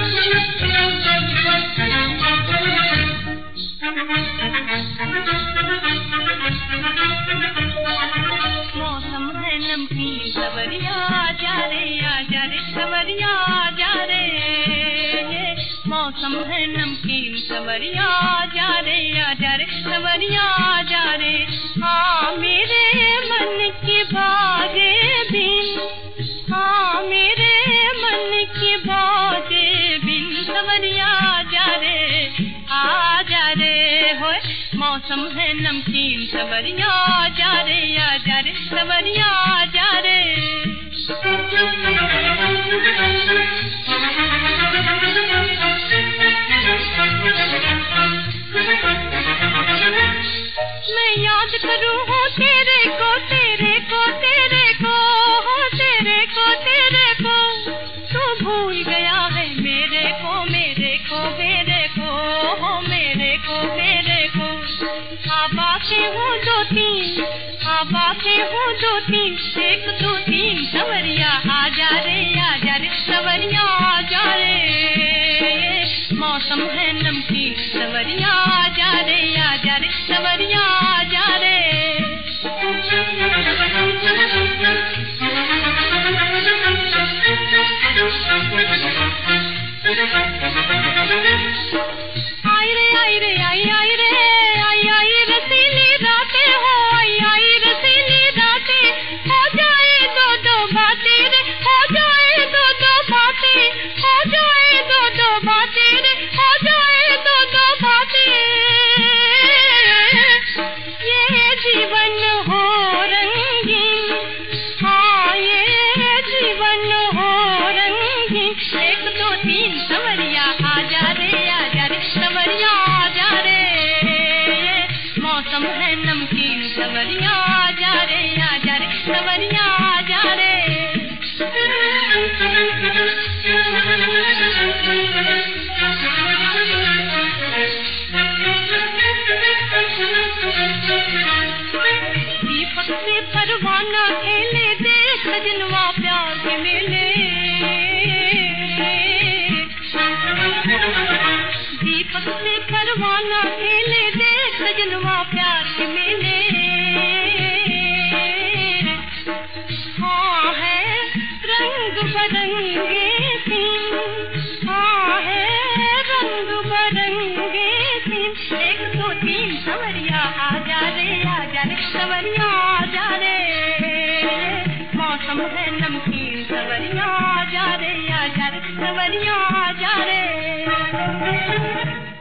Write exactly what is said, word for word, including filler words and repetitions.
मौसम है नमकीन सवरिया आजा रे आजा रे सवरिया आजा रे, मौसम है नमकीन सवरिया आजा रे आजा रे सवरिया आजा रे। हाँ मेरे मन की बाजे बिन, हाँ मेरे मन की बाजे बिन सवरिया आजा रे आजा रे होए। मौसम है नमकीन सवरिया आजा रे आजा रे सवरिया आजा रे। मैं याद करूँ हो तेरे को तेरे को तेरे को हो तेरे को तेरे को, तू भूल गया है मेरे को मेरे को मेरे को हो मेरे को मेरे को। हाँ बातें हो दो तीन, हाँ बातें हो दो तीन, एक दो तीन सवरिया आजा रे आजा रे सवरिया आजा रे। मौसम है नमकीन सवरिया आजा रे आजा रे सवरिया आजा रे। आई रे आई रे आई आई रे आई आई रसीली रातें हो आई आई रसीली रातें, हो जाए दो दो बातें रे हो जाए दो दो बातें, हो जाए दो दो बातें रे हो जाए दो दो बातें। ये जीवन हो रंगीन, हाँ ये जीवन हो रंगीन, एक दो तीन सवरिया आजा रे आजा रे सवरिया आजा रे। मौसम है नमकीन सवरिया आजा रे आजा रे सवरिया आजा रे। दीपक से परवाना खेले देख सजनवा प्यार के मेले, दीपक से परवाना खेले देख सजनवा प्यार के मेले। हाँ है रंग बरंगे सीन, हाँ है रंग बरंगे सीन, एक दो तीन सवरिया आजा रे आजा रे सवरिया आजा रे। मौसम है नमकीन सवरिया आजा रे आजा रे सवरिया आजा रे।